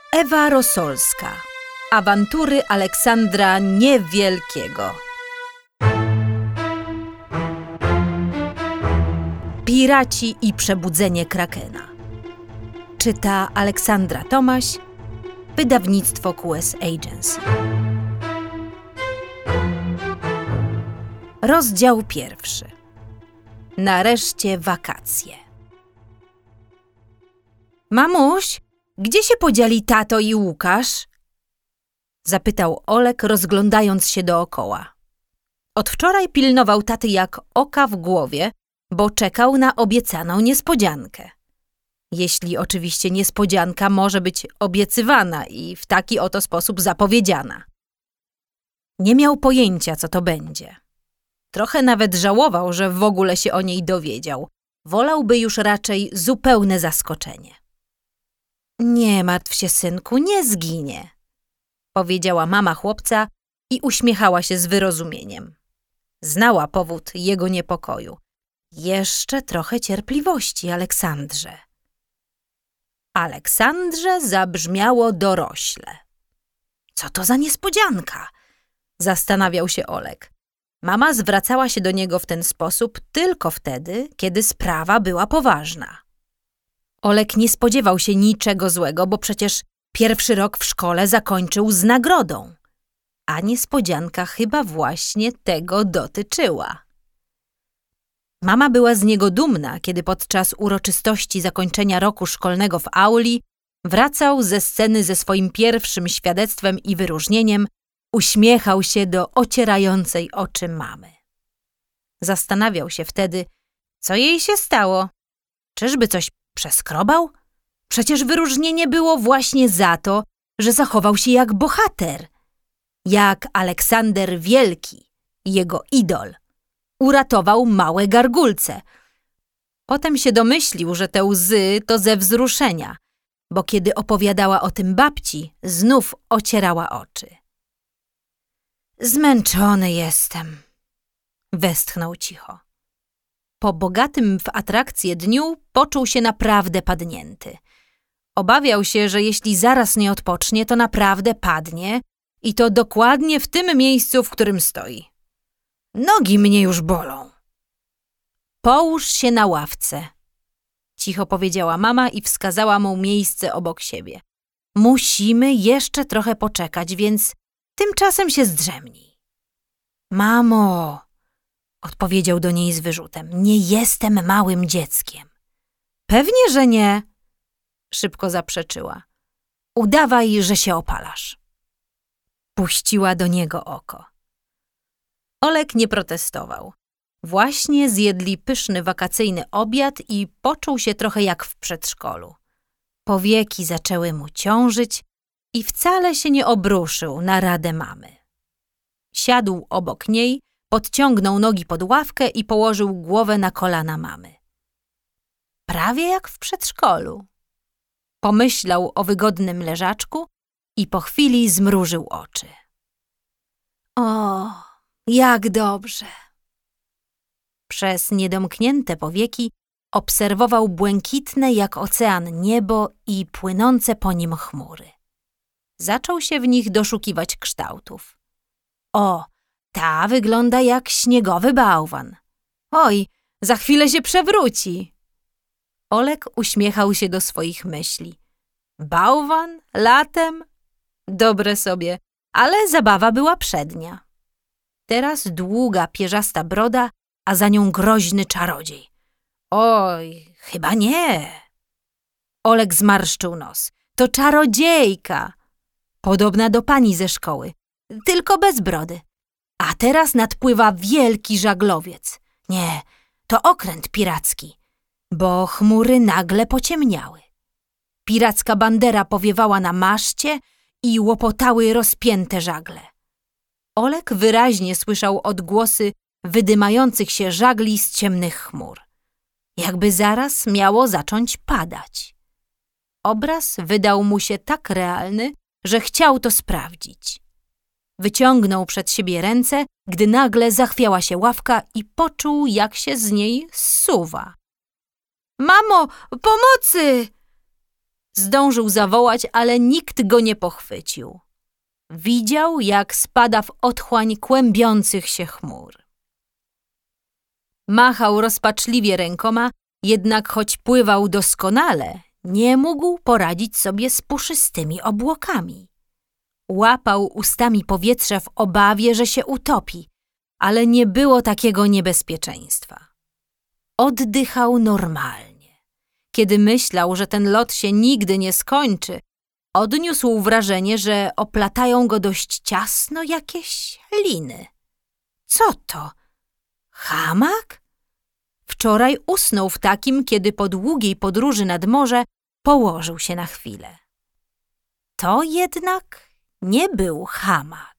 Ewa Rosolska. Awantury Aleksandra Niewielkiego. Piraci i przebudzenie Krakena. Czyta Aleksandra Tomaś. Wydawnictwo QS Agency. Rozdział 1. Nareszcie wakacje. Mamuś, gdzie się podzieli tato i Łukasz? Zapytał Olek, rozglądając się dookoła. Od wczoraj pilnował taty jak oka w głowie, bo czekał na obiecaną niespodziankę. Jeśli oczywiście niespodzianka może być obiecywana i w taki oto sposób zapowiedziana. Nie miał pojęcia, co to będzie. Trochę nawet żałował, że w ogóle się o niej dowiedział. Wolałby już raczej zupełne zaskoczenie. Nie martw się, synku, nie zginie, powiedziała mama chłopca i uśmiechała się z wyrozumieniem. Znała powód jego niepokoju. Jeszcze trochę cierpliwości, Aleksandrze. Aleksandrze zabrzmiało dorośle. Co to za niespodzianka? Zastanawiał się Olek. Mama zwracała się do niego w ten sposób tylko wtedy, kiedy sprawa była poważna. Olek nie spodziewał się niczego złego, bo przecież pierwszy rok w szkole zakończył z nagrodą. A niespodzianka chyba właśnie tego dotyczyła. Mama była z niego dumna, kiedy podczas uroczystości zakończenia roku szkolnego w auli wracał ze sceny ze swoim pierwszym świadectwem i wyróżnieniem, uśmiechał się do ocierającej oczy mamy. Zastanawiał się wtedy, co jej się stało. Czyżby coś przeskrobał? Przecież wyróżnienie było właśnie za to, że zachował się jak bohater. Jak Aleksander Wielki, jego idol. Uratował małe gargulce. Potem się domyślił, że te łzy to ze wzruszenia, bo kiedy opowiadała o tym babci, znów ocierała oczy. Zmęczony jestem, westchnął cicho. Po bogatym w atrakcje dniu poczuł się naprawdę padnięty. Obawiał się, że jeśli zaraz nie odpocznie, to naprawdę padnie i to dokładnie w tym miejscu, w którym stoi. Nogi mnie już bolą. Połóż się na ławce, cicho powiedziała mama i wskazała mu miejsce obok siebie. Musimy jeszcze trochę poczekać, więc tymczasem się zdrzemnij. Mamo, odpowiedział do niej z wyrzutem, nie jestem małym dzieckiem. Pewnie, że nie, szybko zaprzeczyła. Udawaj, że się opalasz. Puściła do niego oko. Olek nie protestował. Właśnie zjedli pyszny wakacyjny obiad i poczuł się trochę jak w przedszkolu. Powieki zaczęły mu ciążyć i wcale się nie obruszył na radę mamy. Siadł obok niej, podciągnął nogi pod ławkę i położył głowę na kolana mamy. Prawie jak w przedszkolu. Pomyślał o wygodnym leżaczku i po chwili zmrużył oczy. O, jak dobrze! Przez niedomknięte powieki obserwował błękitne jak ocean niebo i płynące po nim chmury. Zaczął się w nich doszukiwać kształtów. O, ta wygląda jak śniegowy bałwan. Oj, za chwilę się przewróci. Olek uśmiechał się do swoich myśli. Bałwan? Latem? Dobre sobie, ale zabawa była przednia. Teraz długa, pierzasta broda, a za nią groźny czarodziej. Oj, chyba nie. Olek zmarszczył nos. To czarodziejka. Podobna do pani ze szkoły, tylko bez brody. A teraz nadpływa wielki żaglowiec. Nie, to okręt piracki, bo chmury nagle pociemniały. Piracka bandera powiewała na maszcie i łopotały rozpięte żagle. Olek wyraźnie słyszał odgłosy wydymających się żagli z ciemnych chmur. Jakby zaraz miało zacząć padać. Obraz wydał mu się tak realny, że chciał to sprawdzić. Wyciągnął przed siebie ręce, gdy nagle zachwiała się ławka i poczuł, jak się z niej zsuwa. Mamo, pomocy! Zdążył zawołać, ale nikt go nie pochwycił. Widział, jak spada w otchłań kłębiących się chmur. Machał rozpaczliwie rękoma, jednak choć pływał doskonale, nie mógł poradzić sobie z puszystymi obłokami. Łapał ustami powietrze w obawie, że się utopi, ale nie było takiego niebezpieczeństwa. Oddychał normalnie. Kiedy myślał, że ten lot się nigdy nie skończy, odniósł wrażenie, że oplatają go dość ciasno jakieś liny. Co to? Hamak? Wczoraj usnął w takim, kiedy po długiej podróży nad morze położył się na chwilę. To jednak nie był hamak.